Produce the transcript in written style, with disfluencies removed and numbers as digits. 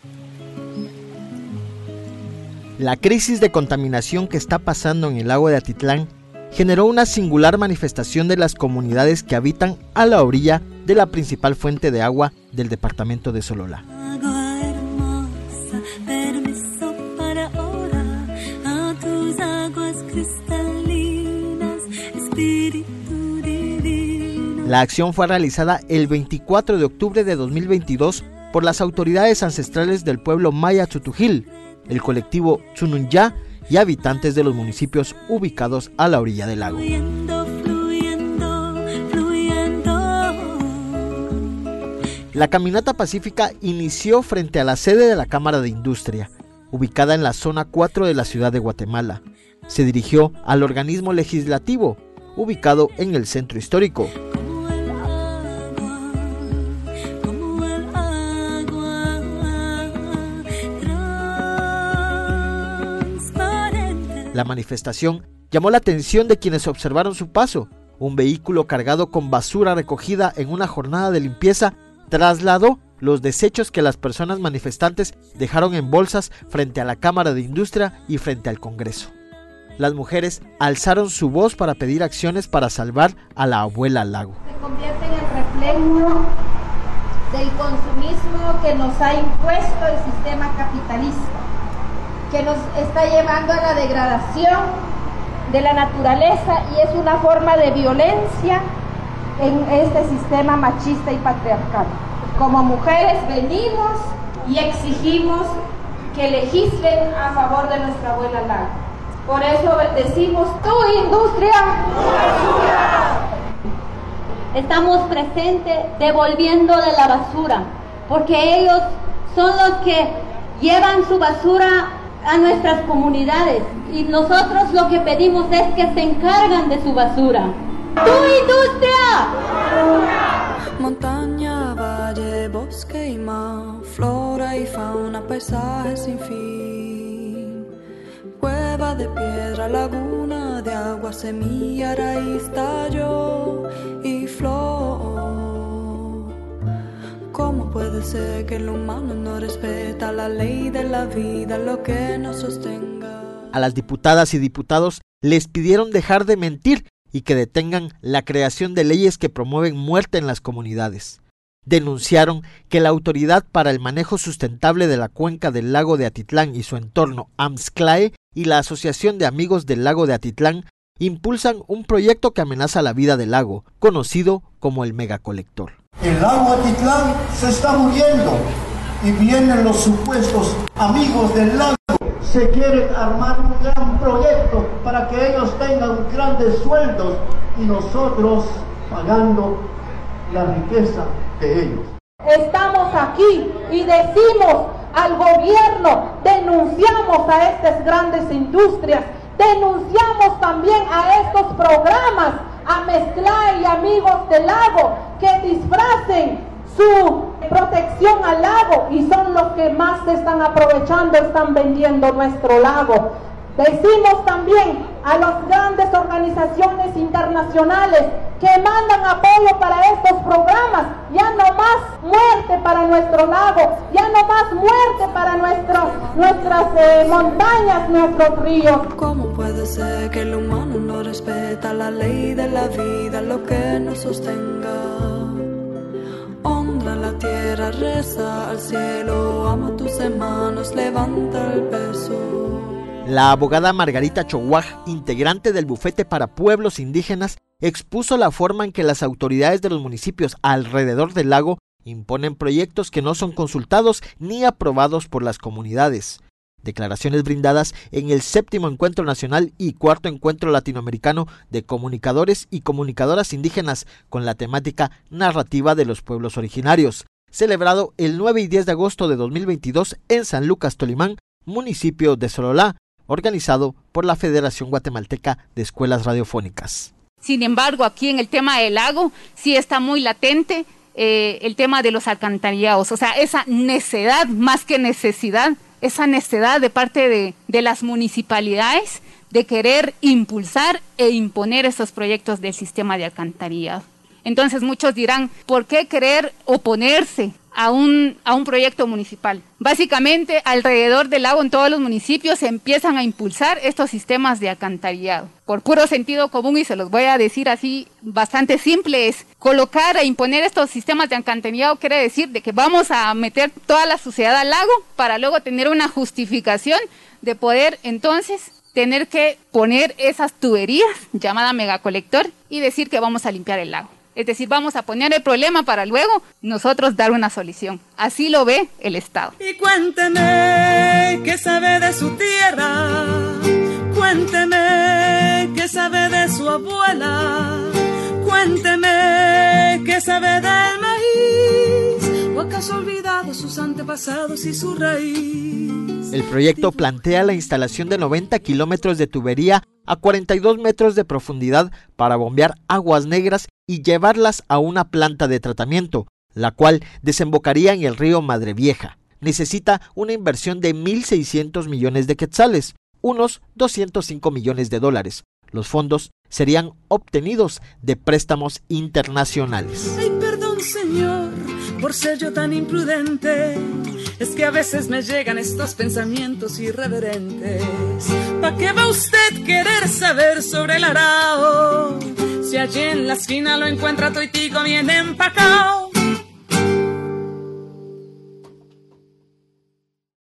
La crisis de contaminación que está pasando en el lago de Atitlán generó una singular manifestación de las comunidades que habitan a la orilla de la principal fuente de agua del departamento de Sololá. La acción fue realizada el 24 de octubre de 2022 por las autoridades ancestrales del pueblo maya Tzutujil, el colectivo Tzununya y habitantes de los municipios ubicados a la orilla del lago. La caminata pacífica inició frente a la sede de la Cámara de Industria, ubicada en la zona 4 de la ciudad de Guatemala. Se dirigió al organismo legislativo, ubicado en el centro histórico. La manifestación llamó la atención de quienes observaron su paso. Un vehículo cargado con basura recogida en una jornada de limpieza trasladó los desechos que las personas manifestantes dejaron en bolsas frente a la Cámara de Industria y frente al Congreso. Las mujeres alzaron su voz para pedir acciones para salvar a la abuela lago. Se convierte en el reflejo del consumismo que nos ha impuesto el sistema capitalista, que nos está llevando a la degradación de la naturaleza y es una forma de violencia en este sistema machista y patriarcal. Como mujeres venimos y exigimos que legislen a favor de nuestra abuela lago. Por eso decimos, tu industria. Estamos presentes devolviendo de la basura, porque ellos son los que llevan su basura a nuestras comunidades y nosotros lo que pedimos es que se encargan de su basura. ¡Tu industria! Montaña, valle, bosque y mar, flora y fauna, paisaje sin fin. Cueva de piedra, laguna de agua, semilla, raíz, tallo y flor. ¿Cómo puede ser que el humano no respeta la ley de la vida, lo que nos sostenga? A las diputadas y diputados les pidieron dejar de mentir y que detengan la creación de leyes que promueven muerte en las comunidades. Denunciaron que la Autoridad para el Manejo Sustentable de la Cuenca del Lago de Atitlán y su entorno, AMSCLAE, y la Asociación de Amigos del Lago de Atitlán impulsan un proyecto que amenaza la vida del lago, conocido como el megacolector. El lago Atitlán se está muriendo y vienen los supuestos amigos del lago. Se quieren armar un gran proyecto para que ellos tengan grandes sueldos y nosotros pagando la riqueza de ellos. Estamos aquí y decimos al gobierno, denunciamos a estas grandes industrias, denunciamos también a estos programas, a AMSCLAE y Amigos del Lago, que disfracen su protección al lago y son los que más se están aprovechando, están vendiendo nuestro lago. Decimos también a las grandes organizaciones internacionales que mandan apoyo para estos programas, ya no más muerte para nuestro lago, ya no más muerte para nuestras montañas, nuestros ríos. ¿Cómo puede ser que el humano no respeta la ley de la vida, lo que nos sostenga? Honra la tierra, reza al cielo, ama a tus hermanos, levanta el peso. La abogada Margarita Choguaj, integrante del Bufete para Pueblos Indígenas, expuso la forma en que las autoridades de los municipios alrededor del lago imponen proyectos que no son consultados ni aprobados por las comunidades. Declaraciones brindadas en el 7º Encuentro Nacional y 4º Encuentro Latinoamericano de Comunicadores y Comunicadoras Indígenas con la temática Narrativa de los Pueblos Originarios, celebrado el 9 y 10 de agosto de 2022 en San Lucas, Tolimán, municipio de Sololá, organizado por la Federación Guatemalteca de Escuelas Radiofónicas. Sin embargo, aquí en el tema del lago sí está muy latente el tema de los alcantarillados, o sea, esa necedad más que necesidad, esa necedad de parte de las municipalidades de querer impulsar e imponer esos proyectos del sistema de alcantarillado. Entonces muchos dirán, ¿por qué querer oponerse a un proyecto municipal. Básicamente, alrededor del lago en todos los municipios se empiezan a impulsar estos sistemas de alcantarillado. Por puro sentido común, y se los voy a decir así bastante simple, es colocar e imponer estos sistemas de alcantarillado quiere decir de que vamos a meter toda la suciedad al lago para luego tener una justificación de poder entonces tener que poner esas tuberías llamada megacolector y decir que vamos a limpiar el lago. Es decir, vamos a poner el problema para luego nosotros dar una solución. Así lo ve el Estado. Y cuénteme qué sabe de su tierra, cuénteme qué sabe de su abuela, cuénteme qué sabe del maíz, o acaso ha olvidado sus antepasados y su raíz. El proyecto plantea la instalación de 90 kilómetros de tubería a 42 metros de profundidad para bombear aguas negras y llevarlas a una planta de tratamiento, la cual desembocaría en el río Madre Vieja. Necesita una inversión de 1.600 millones de quetzales, unos 205 millones de dólares. Los fondos serían obtenidos de préstamos internacionales. Ay, perdón, señor, por ser yo tan imprudente. Es que a veces me llegan estos pensamientos irreverentes. ¿Pa' qué va usted querer saber sobre el arao? Si allí en la esquina lo encuentra toitico bien empacao.